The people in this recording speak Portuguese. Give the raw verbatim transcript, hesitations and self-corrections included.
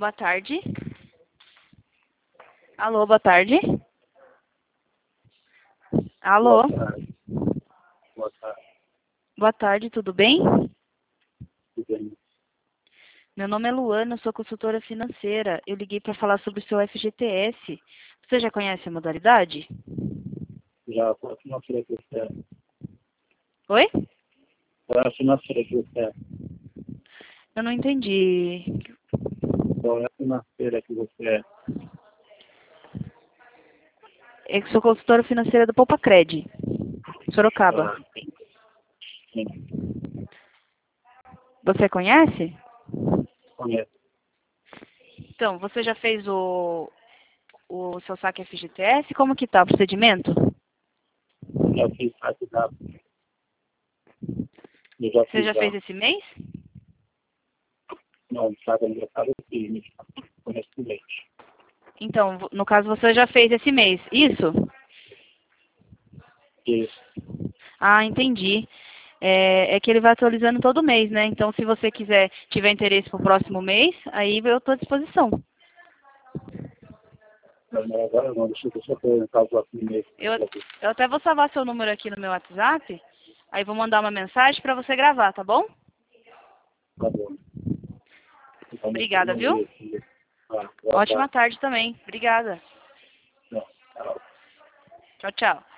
Boa tarde. Alô, boa tarde. Alô. Boa tarde. Boa tarde. Boa tarde, tudo bem? Tudo bem? Meu nome é Luana, eu sou consultora financeira. Eu liguei para falar sobre o seu F G T S. Você já conhece a modalidade? Já qual a financeira que você é? Oi? Qual é a financeira que você é? Eu não entendi. Qual é a financeira que você é? Eu sou consultora financeira do Poupa Cred, Sorocaba. Ah, sim. Sim, Você conhece? conheço. Então, você já fez o, o seu saque F G T S? Como que tá o procedimento? Já fiz parte da... Eu já Você fiz já já. fez esse mês? Não, sabe, aniversário eu fiz. Conheço o leite. Então, vo- no caso, você já fez esse mês, isso? Isso. Ah, entendi. É, é que ele vai atualizando todo mês, né? Então, se você quiser, tiver interesse para o próximo mês, aí eu estou à disposição. Mas não, agora não, deixa eu só perguntar o próximo mês. Eu, eu até vou salvar seu número aqui no meu WhatsApp, aí vou mandar uma mensagem para você gravar, tá bom? Tá bom. Então, Obrigada, não viu? vi. Ah, boa Ótima tarde. tarde também. Obrigada. Não, tchau. Tchau, tchau.